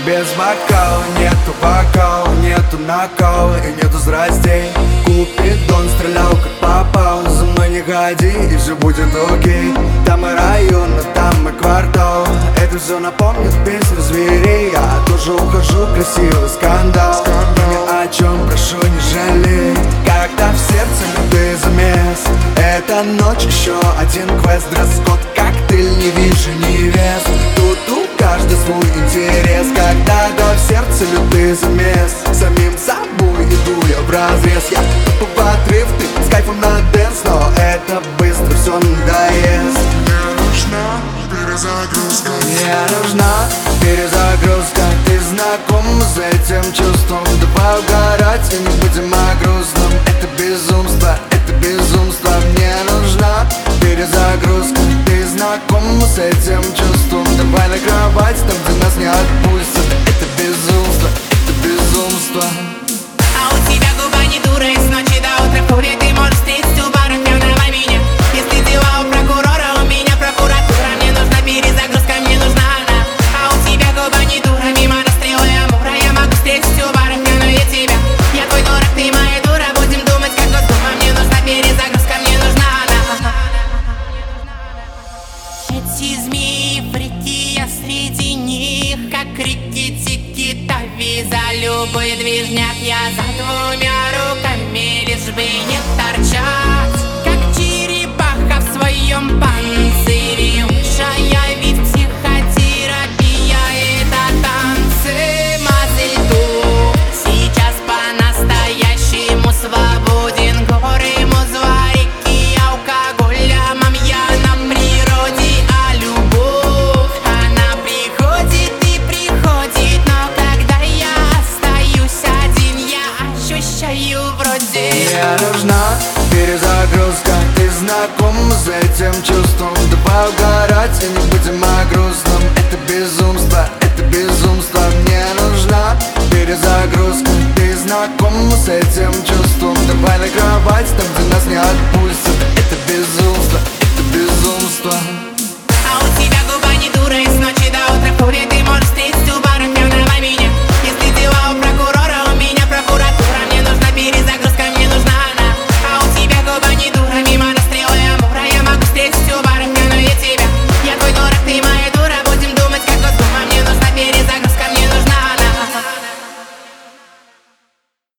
без бокала, нету бокала, нету накала и нету страстей. Купидон стрелял как попал, за мной не ходи и все будет окей. Там и район, а там и квартал, это все напомнит песню зверей. Я тоже ухожу, красивый скандал, ни о чем прошу не жалей. Когда в сердце лютый замес, эта ночь еще один квест. Дресс-код, коктейль, не вижу невест. Тут у каждый свой интерес. Когда в сердце лютый замес, самим собой иду я вразрез. Я тупо в отрыв, ты с кайфом на дэнс, но это быстро все надоест. Мне нужна перезагрузка. Мне нужна перезагрузка. Ты знаком с этим чувством? Давай угорать и не будем о грустном. Это безумство, это безумство. Мне нужна перезагрузка. Ты знаком с этим чувством? Давай на кровать, там где нас не отпустят. Это безумство, это безумство. А у тебя губа не дура, и с ночи до утра в клубе ты можешь встретить у баров пьяного меня. Если дела у прокурора, у меня прокуратура. Мне нужна перезагрузка, мне нужна она. А у тебя губа не дура, мимо расстрела и амура. Я могу встретить у баров пьяную тебя. Я твой дурак, ты моя дура. Будем думать, как Госдума. Мне нужна перезагрузка, мне нужна она. Эти змеи фрики, я среди них, как реки Тики-Тави. За любой движняк я за двумя руками, лишь бы не торчать, как черепаха в своем панцире. Лучшая ведь психотерапия — это танцы Мазельту. Сейчас по-настоящему свободен горы, музва, реки, алкоголя, мамья на природе. А любовь, она приходит и приходит, но когда я остаюсь один, я ощущаю вроде. Мне нужна перезагрузка. Ты знаком с этим чувством? Давай угорать и не будем о грустном. Это безумство, это безумство. Мне нужна перезагрузка. Ты знаком с этим чувством? Давай на кровать, там где нас не отпустят. Это безумство, это безумство. А у тебя губа не дура, и с ночи до утра в клубе ты можешь встретить